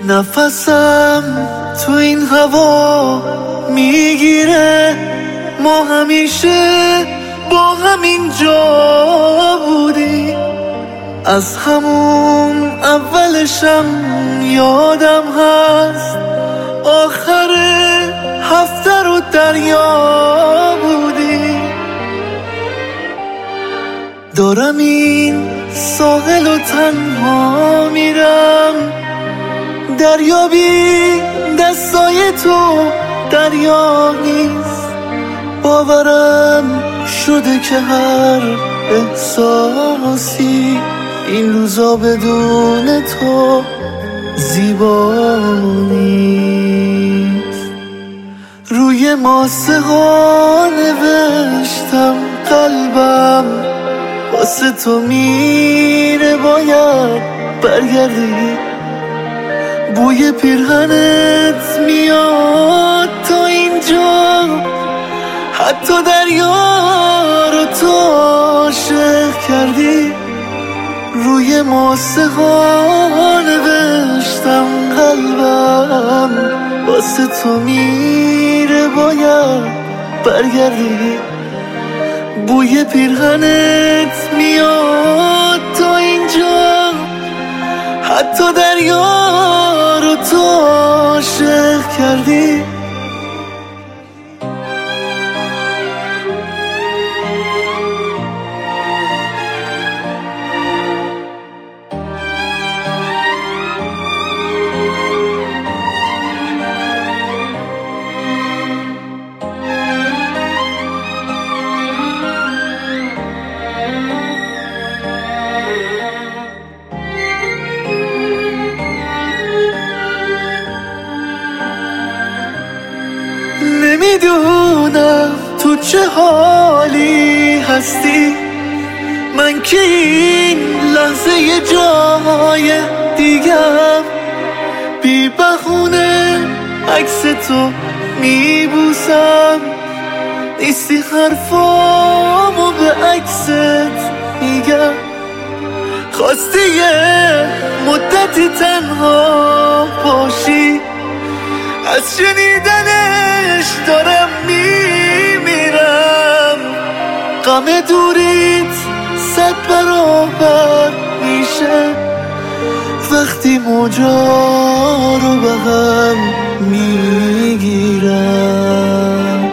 نفسم تو این هوا میگیره، ما همیشه با همین جا بودی. از همون اولشم یادم هست، آخر هفته رو دریا بودی. دارم این ساحل و تنها میرم، دریا بی دستای تو دریا نیست. باورم شده که هر احساسی این روزا بدون تو زیبا نیست. روی ماسه ها نوشتم قلبم واسه تو میره، باید برگردی. بوی پیرهنت میاد تا اینجا، حتی دریا رو تو عاشق کردی. روی ماسه ها نوشتم قلبم واسه تو میره، باید برگردی. بوی پیرهنت میاد تا اینجا، حتی دریا رو تو عاشق کردی. نمیدونم تو چه حالی هستی، من که این لحظه یه جای دیگم. بی بهونه عکس تو میبوسم، نیستی حرفامو به عکست میگم. خواستی یه مدتی تنها باشی، از شنیدنش دارم میمیرم. غم دوریت 100 برابر میشه وقتی موجا رو به هم میگیرم.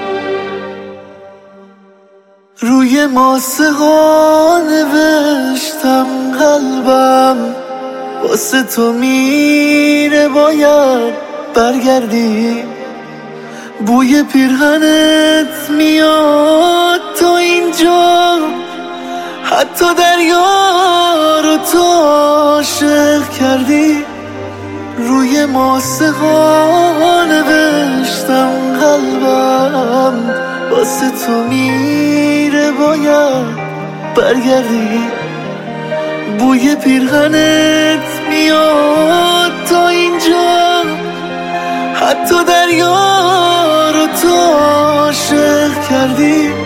روی ماسه ها نوشتم قلبم واسه تو میره، باید برگردی. بوی پیرهنت میاد تا اینجا، حتی دریا رو تو عاشق کردی. روی ماسه ها نوشتم قلبم واسه تو میره، باید برگردی. بوی پیرهنت میاد تا اینجا، حتی دریا رو تو عاشق کردی.